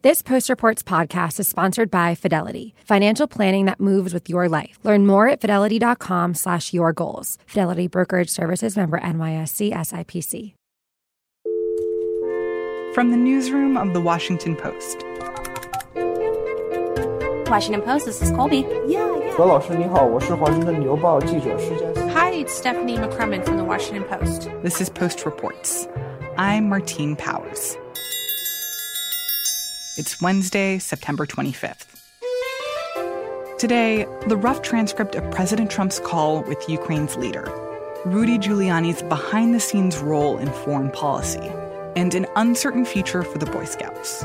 This Post Reports podcast is sponsored by Fidelity, financial planning that moves with your life. Learn more at fidelity.com/yourgoals. Fidelity Brokerage Services, member NYSE SIPC. From the newsroom of The Washington Post. Washington Post, this is Colby. Yeah. 何老师你好，我是华盛顿邮报记者施佳。 Hi, it's Stephanie McCrumman from The Washington Post. This is Post Reports. I'm Martine Powers. It's Wednesday, September 25th. Today, the rough transcript of President Trump's call with Ukraine's leader, Rudy Giuliani's behind-the-scenes role in foreign policy, and an uncertain future for the Boy Scouts.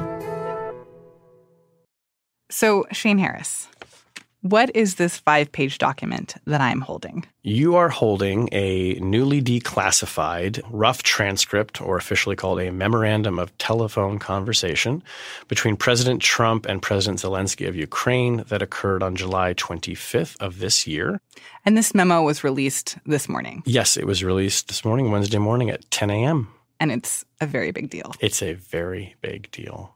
So, Shane Harris, what is this 5-page document that I'm holding? You are holding a newly declassified rough transcript, or officially called a memorandum of telephone conversation, between President Trump and President Zelensky of Ukraine that occurred on July 25th of this year. And this memo was released this morning. Yes, it was released this morning, Wednesday morning at 10 a.m. And it's a very big deal. It's a very big deal.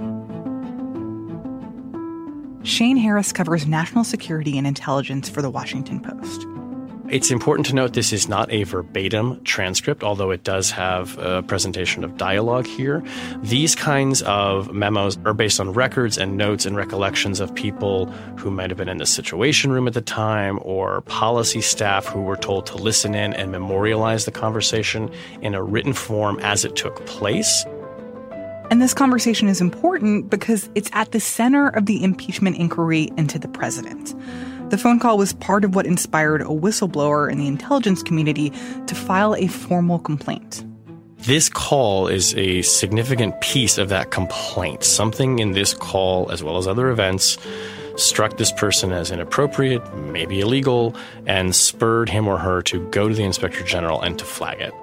Shane Harris covers national security and intelligence for The Washington Post. It's important to note this is not a verbatim transcript, although it does have a presentation of dialogue here. These kinds of memos are based on records and notes and recollections of people who might have been in the Situation Room at the time, or policy staff who were told to listen in and memorialize the conversation in a written form as it took place. And this conversation is important because it's at the center of the impeachment inquiry into the president. The phone call was part of what inspired a whistleblower in the intelligence community to file a formal complaint. This call is a significant piece of that complaint. Something in this call, as well as other events, struck this person as inappropriate, maybe illegal, and spurred him or her to go to the Inspector General and to flag it.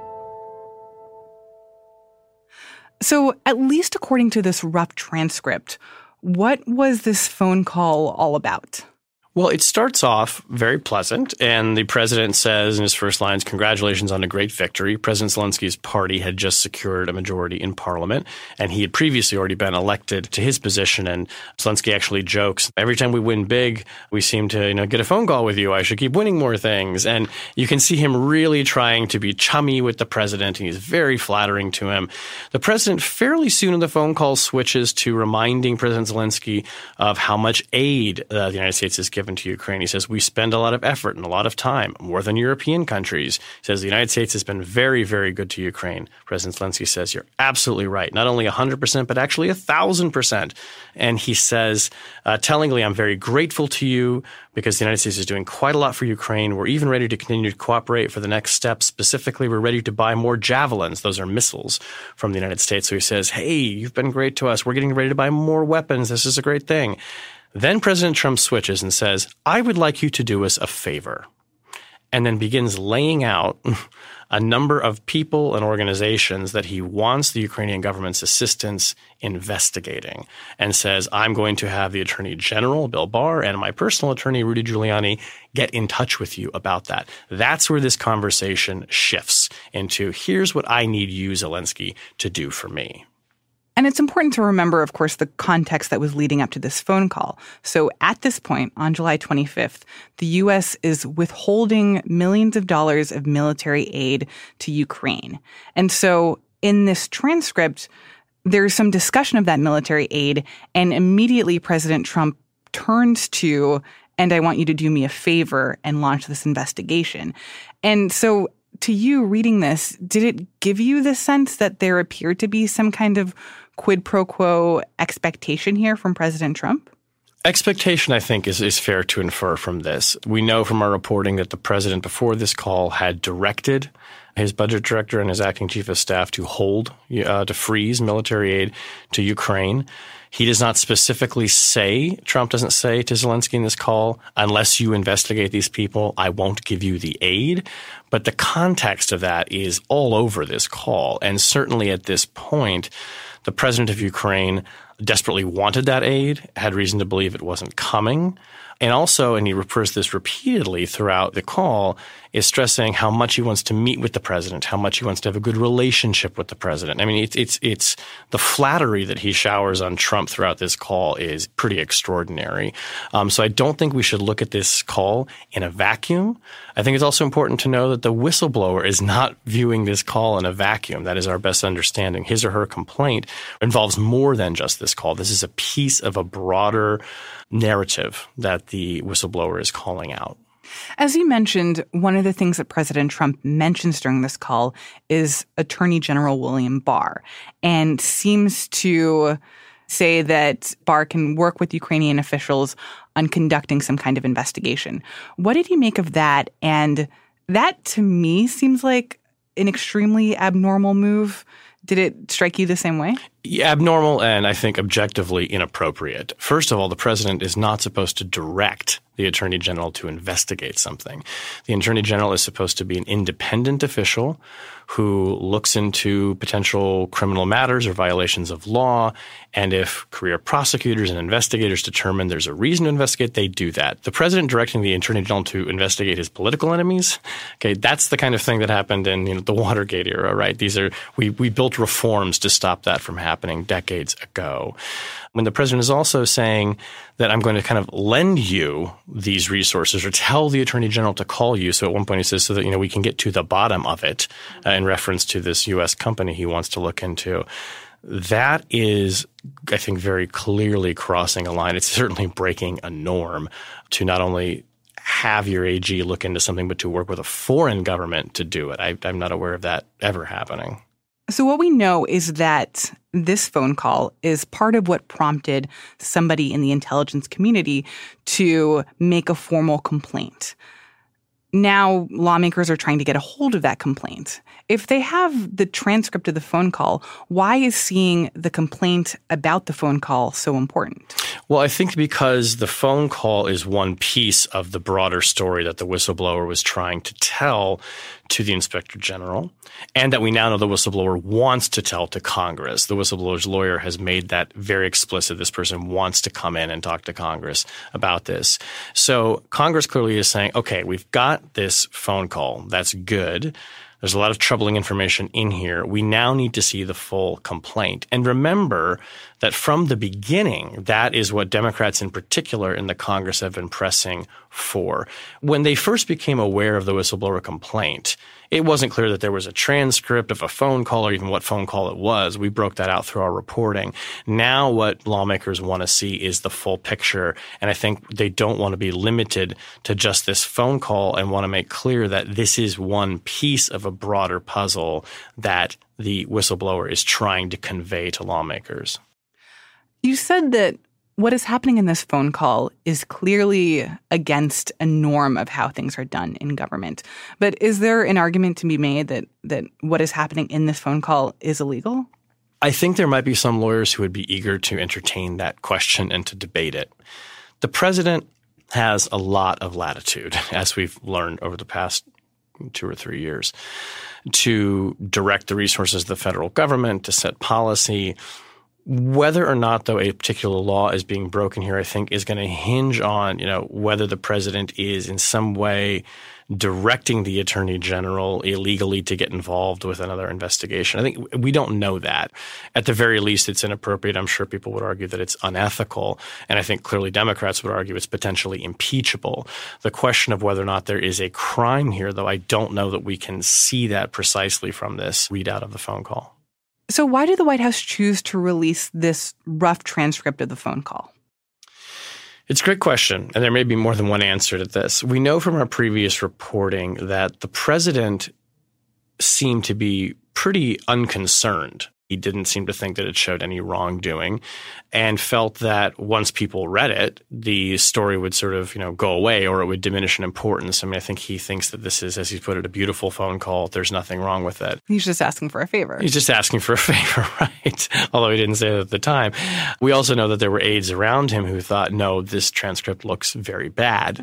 So, at least according to this rough transcript, what was this phone call all about? Well, it starts off very pleasant, and the president says in his first lines, "Congratulations on a great victory." President Zelensky's party had just secured a majority in parliament, and he had previously already been elected to his position. And Zelensky actually jokes, "Every time we win big, we seem to, get a phone call with you. I should keep winning more things." And you can see him really trying to be chummy with the president, and he's very flattering to him. The president fairly soon in the phone call switches to reminding President Zelensky of how much aid the United States has given to Ukraine. He says, "We spend a lot of effort and a lot of time, more than European countries." He says, "The United States has been very, very good to Ukraine." President Zelensky says, "You're absolutely right. Not only 100%, but actually 1,000%. And he says, tellingly, "I'm very grateful to you because the United States is doing quite a lot for Ukraine. We're even ready to continue to cooperate for the next step. Specifically, we're ready to buy more javelins." Those are missiles from the United States. So he says, "Hey, you've been great to us. We're getting ready to buy more weapons. This is a great thing." Then President Trump switches and says, "I would like you to do us a favor," and then begins laying out a number of people and organizations that he wants the Ukrainian government's assistance investigating, and says, "I'm going to have the Attorney General, Bill Barr, and my personal attorney, Rudy Giuliani, get in touch with you about that." That's where this conversation shifts into, here's what I need you, Zelensky, to do for me. And it's important to remember, of course, the context that was leading up to this phone call. So at this point, on July 25th, the U.S. is withholding millions of dollars of military aid to Ukraine. And so in this transcript, there's some discussion of that military aid, and immediately President Trump turns to, "And I want you to do me a favor," and launch this investigation. And so to you reading this, did it give you the sense that there appeared to be some kind of quid pro quo expectation here from President Trump? Expectation, I think, is fair to infer from this. We know from our reporting that the president before this call had directed his budget director and his acting chief of staff to freeze military aid to Ukraine. He does not specifically say, Trump doesn't say to Zelensky in this call, "Unless you investigate these people, I won't give you the aid." But the context of that is all over this call. And certainly at this point, the president of Ukraine desperately wanted that aid, had reason to believe it wasn't coming. And also, and he refers this repeatedly throughout the call, is stressing how much he wants to meet with the president, how much he wants to have a good relationship with the president. I mean, it's the flattery that he showers on Trump throughout this call is pretty extraordinary. So I don't think we should look at this call in a vacuum. I think it's also important to know that the whistleblower is not viewing this call in a vacuum. That is our best understanding. His or her complaint involves more than just this call. This is a piece of a broader narrative that the whistleblower is calling out. As you mentioned, one of the things that President Trump mentions during this call is Attorney General William Barr, and seems to say that Barr can work with Ukrainian officials on conducting some kind of investigation. What did he make of that? And that, to me, seems like an extremely abnormal move. Did it strike you the same way? Yeah, abnormal and I think objectively inappropriate. First of all, the president is not supposed to direct the attorney general to investigate something. The attorney general is supposed to be an independent official who looks into potential criminal matters or violations of law. And if career prosecutors and investigators determine there's a reason to investigate, they do that. The president directing the attorney general to investigate his political enemies, okay, that's the kind of thing that happened in the Watergate era, right? We built reforms to stop that from happening decades ago. When the president is also saying that I'm going to kind of lend you these resources or tell the attorney general to call you. So at one point he says so that, we can get to the bottom of it in reference to this U.S. company he wants to look into. That is, I think, very clearly crossing a line. It's certainly breaking a norm to not only have your AG look into something, but to work with a foreign government to do it. I'm not aware of that ever happening. So what we know is that this phone call is part of what prompted somebody in the intelligence community to make a formal complaint. Now, lawmakers are trying to get a hold of that complaint. If they have the transcript of the phone call, why is seeing the complaint about the phone call so important? Well, I think because the phone call is one piece of the broader story that the whistleblower was trying to tell to the inspector general, and that we now know the whistleblower wants to tell to Congress. The whistleblower's lawyer has made that very explicit. This person wants to come in and talk to Congress about this. So Congress clearly is saying, okay, we've got this phone call. That's good. There's a lot of troubling information in here. We now need to see the full complaint. And remember that from the beginning, that is what Democrats in particular in the Congress have been pressing for. When they first became aware of the whistleblower complaint, it wasn't clear that there was a transcript of a phone call or even what phone call it was. We broke that out through our reporting. Now what lawmakers want to see is the full picture. And I think they don't want to be limited to just this phone call and want to make clear that this is one piece of a broader puzzle that the whistleblower is trying to convey to lawmakers. You said that what is happening in this phone call is clearly against a norm of how things are done in government. But is there an argument to be made that what is happening in this phone call is illegal? I think there might be some lawyers who would be eager to entertain that question and to debate it. The president has a lot of latitude, as we've learned over the past 2 or 3 years, to direct the resources of the federal government, to set policy. Whether or not, though, a particular law is being broken here, I think, is going to hinge on, whether the president is in some way directing the attorney general illegally to get involved with another investigation. I think we don't know that. At the very least, it's inappropriate. I'm sure people would argue that it's unethical. And I think clearly Democrats would argue it's potentially impeachable. The question of whether or not there is a crime here, though, I don't know that we can see that precisely from this readout of the phone call. So why did the White House choose to release this rough transcript of the phone call? It's a great question, and there may be more than one answer to this. We know from our previous reporting that the president seemed to be pretty unconcerned. He didn't seem to think that it showed any wrongdoing and felt that once people read it, the story would sort of, go away or it would diminish in importance. I mean, I think he thinks that this is, as he put it, a beautiful phone call. There's nothing wrong with it. He's just asking for a favor. He's just asking for a favor, right? Although he didn't say that at the time. We also know that there were aides around him who thought, no, this transcript looks very bad.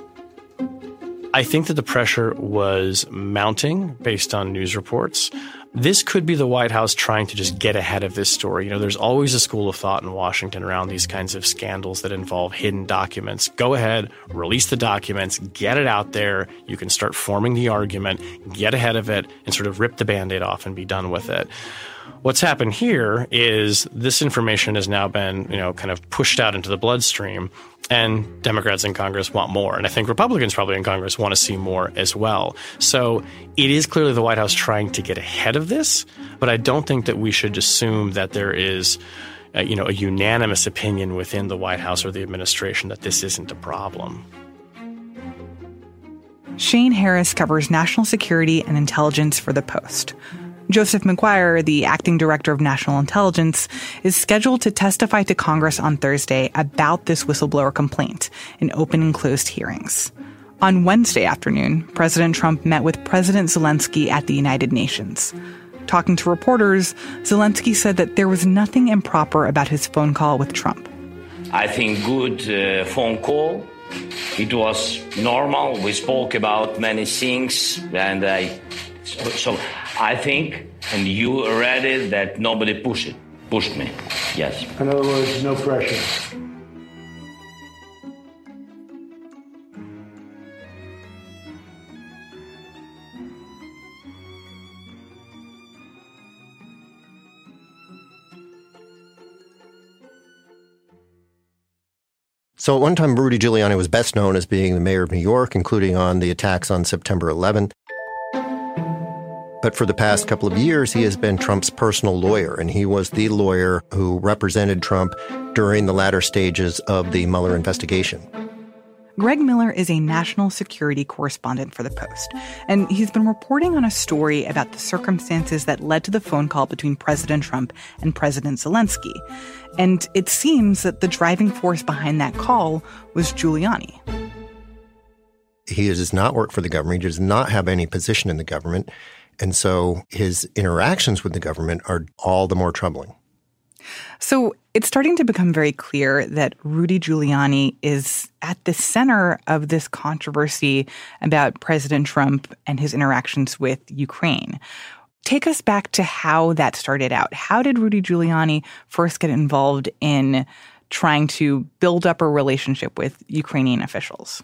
I think that the pressure was mounting based on news reports. This could be the White House trying to just get ahead of this story. There's always a school of thought in Washington around these kinds of scandals that involve hidden documents. Go ahead, release the documents, get it out there. You can start forming the argument, get ahead of it, and sort of rip the Band-Aid off and be done with it. What's happened here is this information has now been, kind of pushed out into the bloodstream, and Democrats in Congress want more. And I think Republicans probably in Congress want to see more as well. So it is clearly the White House trying to get ahead of this, but I don't think that we should assume that there is a unanimous opinion within the White House or the administration that this isn't a problem. Shane Harris covers national security and intelligence for The Post. Joseph Maguire, the acting director of national intelligence, is scheduled to testify to Congress on Thursday about this whistleblower complaint in open and closed hearings. On Wednesday afternoon, President Trump met with President Zelensky at the United Nations. Talking to reporters, Zelensky said that there was nothing improper about his phone call with Trump. I think good phone call. It was normal. We spoke about many things, and so I think, and you read it, that nobody pushed me. Yes. In other words, no pressure. So at one time, Rudy Giuliani was best known as being the mayor of New York, including on the attacks on September 11th. But for the past couple of years, he has been Trump's personal lawyer, and he was the lawyer who represented Trump during the latter stages of the Mueller investigation. Greg Miller is a national security correspondent for The Post, and he's been reporting on a story about the circumstances that led to the phone call between President Trump and President Zelensky. And it seems that the driving force behind that call was Giuliani. He does not work for the government. He does not have any position in the government. And so his interactions with the government are all the more troubling. So it's starting to become very clear that Rudy Giuliani is at the center of this controversy about President Trump and his interactions with Ukraine. Take us back to how that started out. How did Rudy Giuliani first get involved in trying to build up a relationship with Ukrainian officials?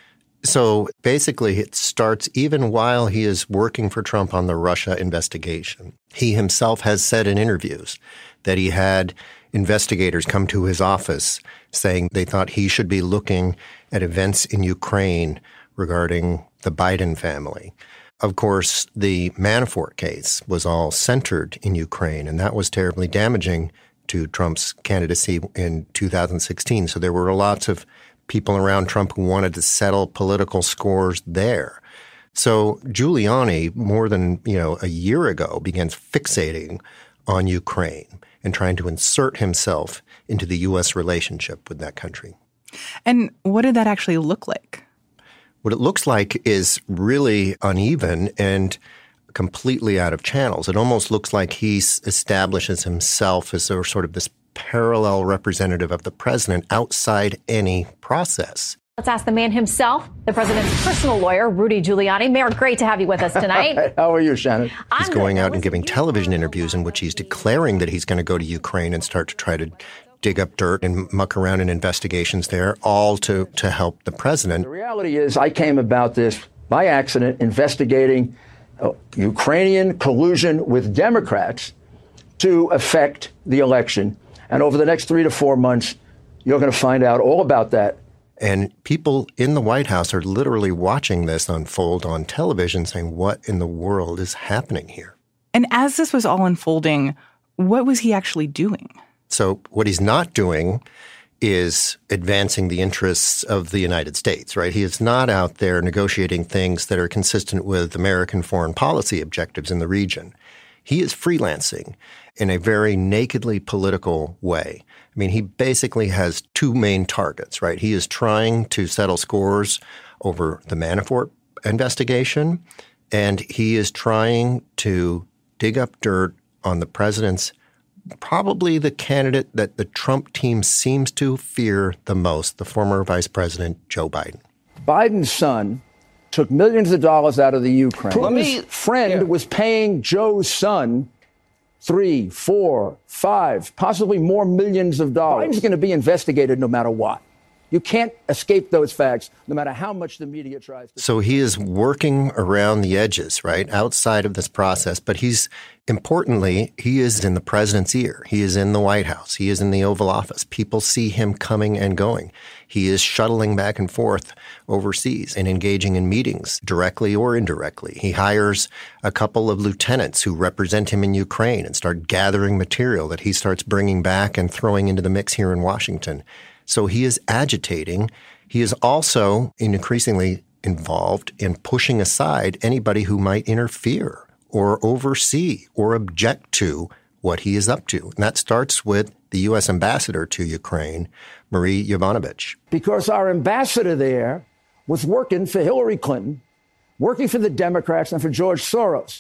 So basically, it starts even while he is working for Trump on the Russia investigation. He himself has said in interviews that he had investigators come to his office saying they thought he should be looking at events in Ukraine regarding the Biden family. Of course, the Manafort case was all centered in Ukraine, and that was terribly damaging to Trump's candidacy in 2016. So there were lots of people around Trump who wanted to settle political scores there. So Giuliani, more than a year ago, begins fixating on Ukraine and trying to insert himself into the U.S. relationship with that country. And what did that actually look like? What it looks like is really uneven and completely out of channels. It almost looks like he establishes himself as sort of this parallel representative of the president outside any process. Let's ask the man himself, the president's personal lawyer, Rudy Giuliani. Mayor, great to have you with us tonight. How are you, Shannon? He's going out and giving television interviews in which he's declaring that he's going to go to Ukraine and start to try to dig up dirt and muck around in investigations there, all to help the president. The reality is I came about this by accident investigating Ukrainian collusion with Democrats to affect the election. And over the next 3 to 4 months, you're going to find out all about that. And people in the White House are literally watching this unfold on television saying, what in the world is happening here? And as this was all unfolding, what was he actually doing? So what he's not doing is advancing the interests of the United States, right? He is not out there negotiating things that are consistent with American foreign policy objectives in the region. He is freelancing in a very nakedly political way. I mean, he basically has two main targets, right? He is trying to settle scores over the Manafort investigation, and he is trying to dig up dirt on the president's, probably the candidate that the Trump team seems to fear the most, the former Vice President Joe Biden. Biden's son took millions of dollars out of the Ukraine. Putin's friend was paying Joe's son 3, 4, 5, possibly more millions of dollars. Biden's going to be investigated no matter what. You can't escape those facts, no matter how much the media tries to. So he is working around the edges, right, outside of this process. But importantly, he is in the president's ear. He is in the White House. He is in the Oval Office. People see him coming and going. He is shuttling back and forth overseas and engaging in meetings directly or indirectly. He hires a couple of lieutenants who represent him in Ukraine and start gathering material that he starts bringing back and throwing into the mix here in Washington. So he is agitating. He is also increasingly involved in pushing aside anybody who might interfere or oversee or object to what he is up to. And that starts with the U.S. ambassador to Ukraine, Marie Yovanovitch. Because our ambassador there was working for Hillary Clinton, working for the Democrats and for George Soros.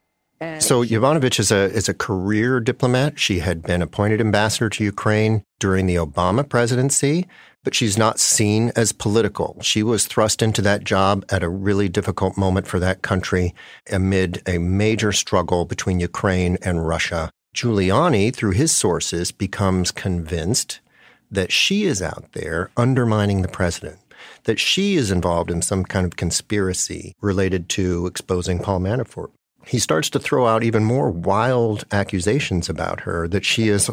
So Yovanovitch is a career diplomat. She had been appointed ambassador to Ukraine during the Obama presidency, but she's not seen as political. She was thrust into that job at a really difficult moment for that country amid a major struggle between Ukraine and Russia. Giuliani, through his sources, becomes convinced that she is out there undermining the president, that she is involved in some kind of conspiracy related to exposing Paul Manafort. He starts to throw out even more wild accusations about her, that she is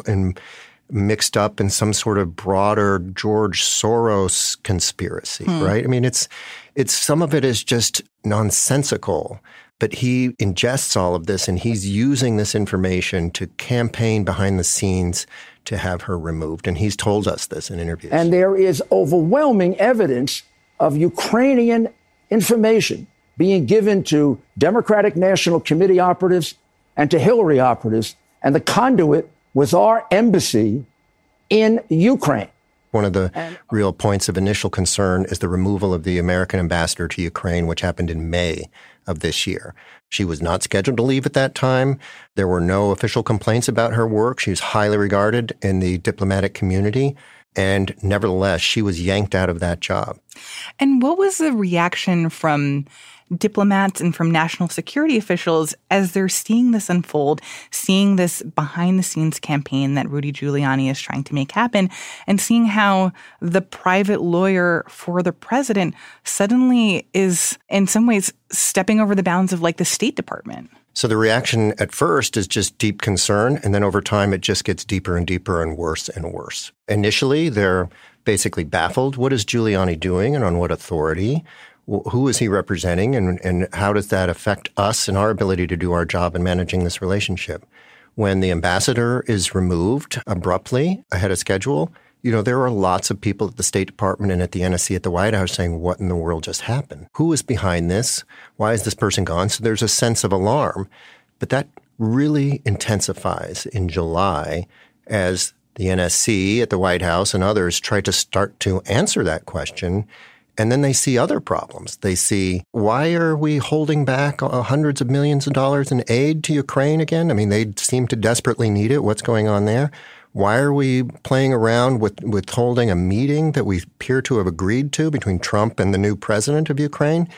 mixed up in some sort of broader George Soros conspiracy, right? I mean, it's some of it is just nonsensical, but he ingests all of this and he's using this information to campaign behind the scenes to have her removed. And he's told us this in interviews. And there is overwhelming evidence of Ukrainian information being given to Democratic National Committee operatives and to Hillary operatives, and the conduit was our embassy in Ukraine. One of the real points of initial concern is the removal of the American ambassador to Ukraine, which happened in May of this year. She was not scheduled to leave at that time. There were no official complaints about her work. She was highly regarded in the diplomatic community. And nevertheless, she was yanked out of that job. And what was the reaction from diplomats and from national security officials as they're seeing this unfold, seeing this behind-the-scenes campaign that Rudy Giuliani is trying to make happen, and seeing how the private lawyer for the president suddenly is, in some ways, stepping over the bounds of, like, the State Department? So the reaction at first is just deep concern, and then over time it just gets deeper and deeper and worse and worse. Initially, they're basically baffled. What is Giuliani doing and on what authority? Who is he representing, and how does that affect us and our ability to do our job in managing this relationship? When the ambassador is removed abruptly ahead of schedule, there are lots of people at the State Department and at the NSC at the White House saying, what in the world just happened? Who is behind this? Why is this person gone? So there's a sense of alarm. But that really intensifies in July as the NSC at the White House and others try to start to answer that question. And then they see other problems. They see, why are we holding back hundreds of millions of dollars in aid to Ukraine again? I mean, they seem to desperately need it. What's going on there? Why are we playing around with holding a meeting that we appear to have agreed to between Trump and the new president of Ukraine?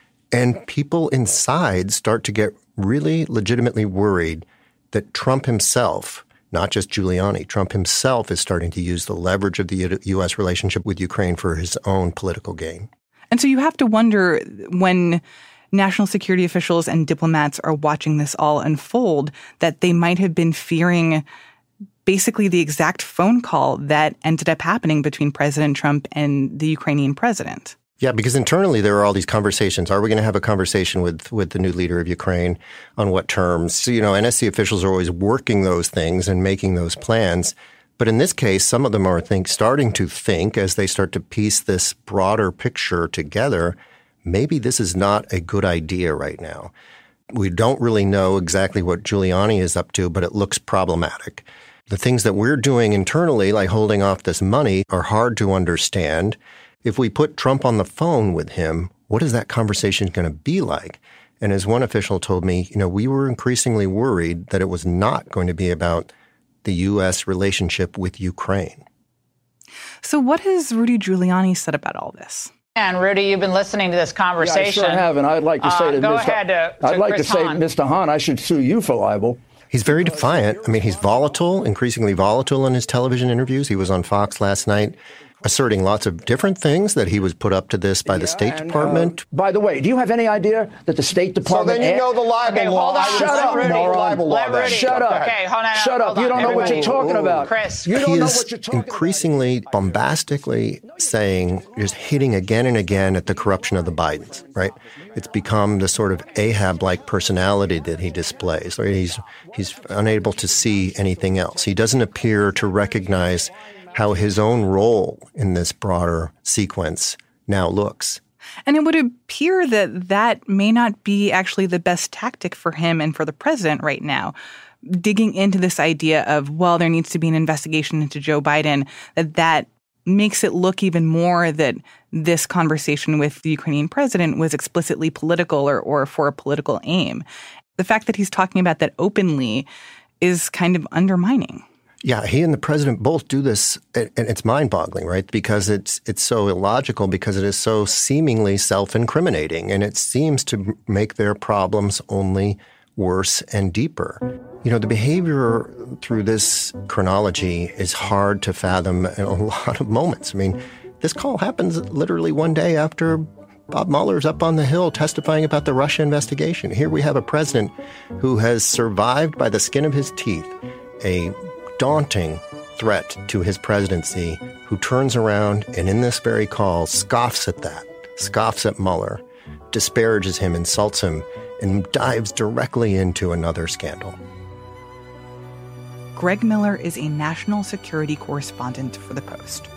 And people inside start to get really legitimately worried that Trump himself, not just Giuliani, Trump himself is starting to use the leverage of the U.S. relationship with Ukraine for his own political gain. And so you have to wonder, when national security officials and diplomats are watching this all unfold, that they might have been fearing basically the exact phone call that ended up happening between President Trump and the Ukrainian president. Yeah, because internally there are all these conversations. Are we going to have a conversation with the new leader of Ukraine? On what terms? So, NSC officials are always working those things and making those plans. But in this case, some of them are starting to think, as they start to piece this broader picture together, maybe this is not a good idea right now. We don't really know exactly what Giuliani is up to, but it looks problematic. The things that we're doing internally, like holding off this money, are hard to understand. If we put Trump on the phone with him, what is that conversation going to be like? And as one official told me, we were increasingly worried that it was not going to be about the U.S. relationship with Ukraine. So what has Rudy Giuliani said about all this? And Rudy, you've been listening to this conversation. Yeah, I sure have, and I'd like to say to Mr. Hahn, I should sue you for libel. He's very defiant. I mean, he's volatile, increasingly volatile in his television interviews. He was on Fox last night asserting lots of different things, that he was put up to this by the State Department. By the way, do you have any idea that the State Department... So then you know the libel law. Shut up, moron. Shut up. Okay, hold on. Shut up. You don't know what you're talking about. Chris. You don't know what you're talking about. He is increasingly bombastically saying, just hitting again and again at the corruption of the Bidens, right? It's become the sort of Ahab-like personality that he displays. Right? He's unable to see anything else. He doesn't appear to recognize how his own role in this broader sequence now looks. And it would appear that that may not be actually the best tactic for him and for the president right now. Digging into this idea of, well, there needs to be an investigation into Joe Biden, that makes it look even more that this conversation with the Ukrainian president was explicitly political or for a political aim. The fact that he's talking about that openly is kind of undermining. Yeah, he and the president both do this, and it's mind-boggling, right? Because it's so illogical, because it is so seemingly self-incriminating, and it seems to make their problems only worse and deeper. You know, the behavior through this chronology is hard to fathom in a lot of moments. I mean, this call happens literally one day after Bob Mueller's up on the Hill testifying about the Russia investigation. Here we have a president who has survived by the skin of his teeth a daunting threat to his presidency, who turns around and in this very call scoffs at that, scoffs at Mueller, disparages him, insults him, and dives directly into another scandal. Greg Miller is a national security correspondent for The Post.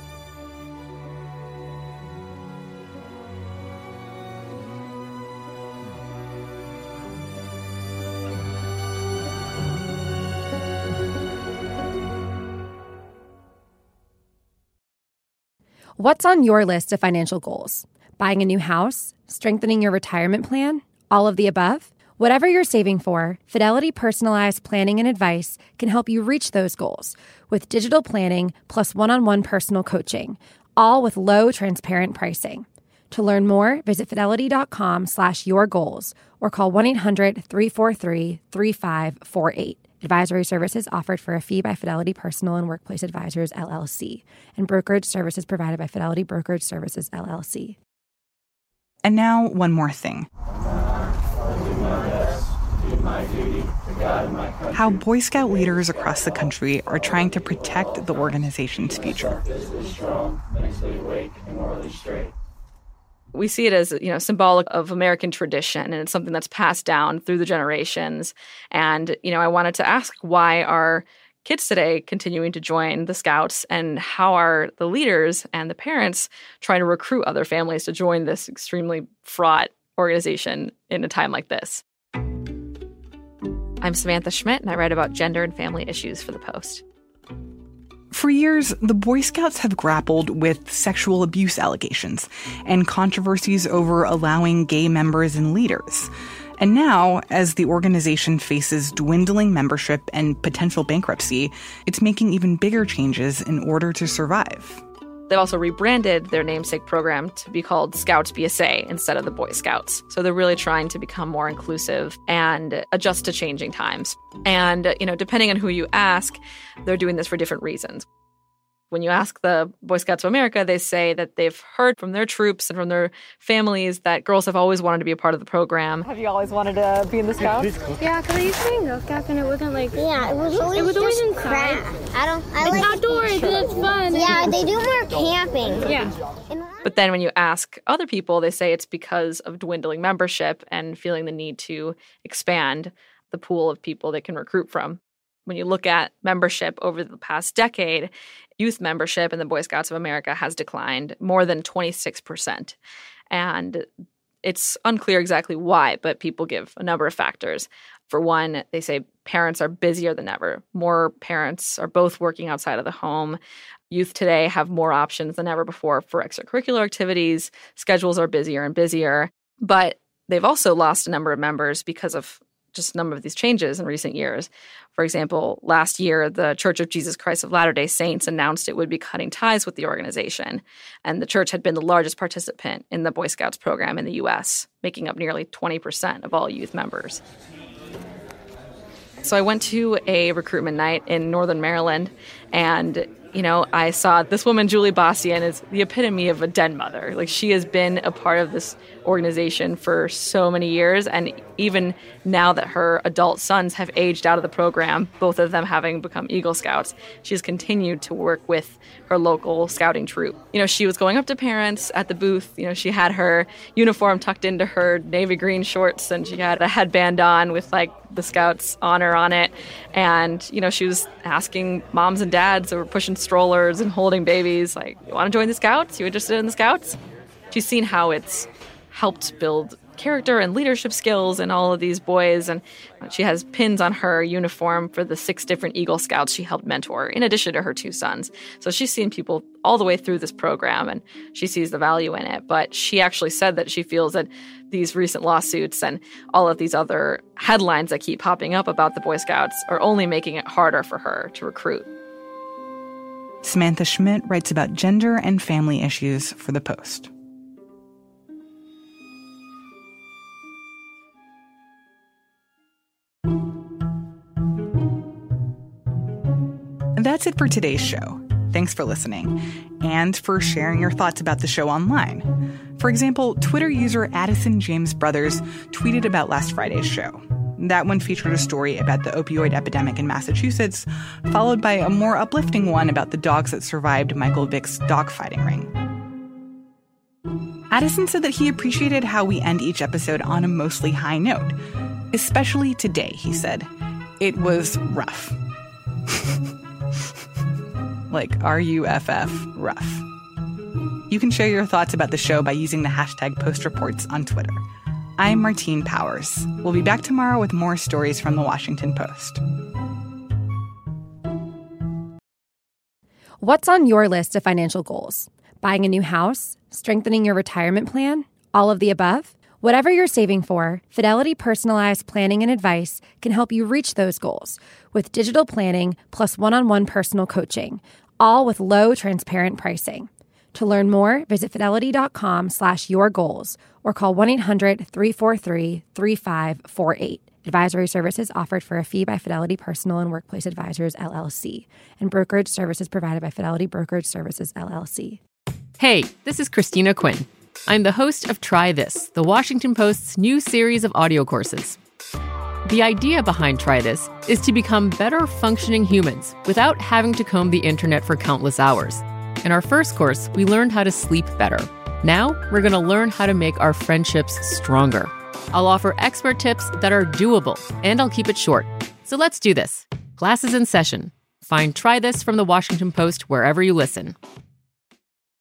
What's on your list of financial goals? Buying a new house? Strengthening your retirement plan? All of the above? Whatever you're saving for, Fidelity Personalized Planning and Advice can help you reach those goals with digital planning plus one-on-one personal coaching, all with low, transparent pricing. To learn more, visit fidelity.com/yourgoals or call 1-800-343-3548. Advisory services offered for a fee by Fidelity Personal and Workplace Advisors, LLC, and brokerage services provided by Fidelity Brokerage Services, LLC. And now, one more thing. How Boy Scout leaders across the country are trying to protect the organization's future. We see it as, symbolic of American tradition, and it's something that's passed down through the generations. And, I wanted to ask, why are kids today continuing to join the Scouts, and how are the leaders and the parents trying to recruit other families to join this extremely fraught organization in a time like this? I'm Samantha Schmidt, and I write about gender and family issues for The Post. For years, the Boy Scouts have grappled with sexual abuse allegations and controversies over allowing gay members and leaders. And now, as the organization faces dwindling membership and potential bankruptcy, it's making even bigger changes in order to survive. They've also rebranded their namesake program to be called Scouts BSA instead of the Boy Scouts. So they're really trying to become more inclusive and adjust to changing times. And, depending on who you ask, they're doing this for different reasons. When you ask the Boy Scouts of America, they say that they've heard from their troops and from their families that girls have always wanted to be a part of the program. Have you always wanted to be in the Scouts? Yeah, because I used to be in Girl Scouts and it wasn't like... Yeah, it was always inside. I like outdoors and it's fun. Yeah, they do more camping. Yeah. But then when you ask other people, they say it's because of dwindling membership and feeling the need to expand the pool of people they can recruit from. When you look at membership over the past decade, youth membership in the Boy Scouts of America has declined more than 26%. And it's unclear exactly why, but people give a number of factors. For one, they say parents are busier than ever. More parents are both working outside of the home. Youth today have more options than ever before for extracurricular activities. Schedules are busier and busier. But they've also lost a number of members because of just a number of these changes in recent years. For example, last year, the Church of Jesus Christ of Latter-day Saints announced it would be cutting ties with the organization. And the church had been the largest participant in the Boy Scouts program in the U.S., making up nearly 20% of all youth members. So I went to a recruitment night in Northern Maryland, and I saw this woman, Julie Bastian, is the epitome of a den mother. Like, she has been a part of this organization for so many years. And even now that her adult sons have aged out of the program, both of them having become Eagle Scouts, she's continued to work with her local scouting troop. She was going up to parents at the booth. She had her uniform tucked into her navy green shorts, and she had a headband on with the Scouts honor on it. And, she was asking moms and dads who were pushing strollers and holding babies, you want to join the Scouts? You interested in the Scouts? She's seen how it's helped build character and leadership skills in all of these boys. And she has pins on her uniform for the 6 different Eagle Scouts she helped mentor, in addition to her 2 sons. So she's seen people all the way through this program, and she sees the value in it. But she actually said that she feels that these recent lawsuits and all of these other headlines that keep popping up about the Boy Scouts are only making it harder for her to recruit. Samantha Schmidt writes about gender and family issues for The Post. That's it for today's show. Thanks for listening and for sharing your thoughts about the show online. For example, Twitter user Addison James Brothers tweeted about last Friday's show. That one featured a story about the opioid epidemic in Massachusetts, followed by a more uplifting one about the dogs that survived Michael Vick's dogfighting ring. Addison said that he appreciated how we end each episode on a mostly high note. Especially today, he said. It was rough. R-U-F-F, rough. You can share your thoughts about the show by using the hashtag #PostReports on Twitter. I'm Martine Powers. We'll be back tomorrow with more stories from the Washington Post. What's on your list of financial goals? Buying a new house? Strengthening your retirement plan? All of the above? Whatever you're saving for, Fidelity Personalized Planning and Advice can help you reach those goals with digital planning plus one-on-one personal coaching, all with low, transparent pricing. To learn more, visit fidelity.com/yourgoals or call 1-800-343-3548. Advisory services offered for a fee by Fidelity Personal and Workplace Advisors, LLC, and brokerage services provided by Fidelity Brokerage Services, LLC. Hey, this is Christina Quinn. I'm the host of Try This, the Washington Post's new series of audio courses. The idea behind Try This is to become better functioning humans without having to comb the internet for countless hours. In our first course, we learned how to sleep better. Now, we're going to learn how to make our friendships stronger. I'll offer expert tips that are doable, and I'll keep it short. So let's do this. Class is in session. Find Try This from the Washington Post wherever you listen.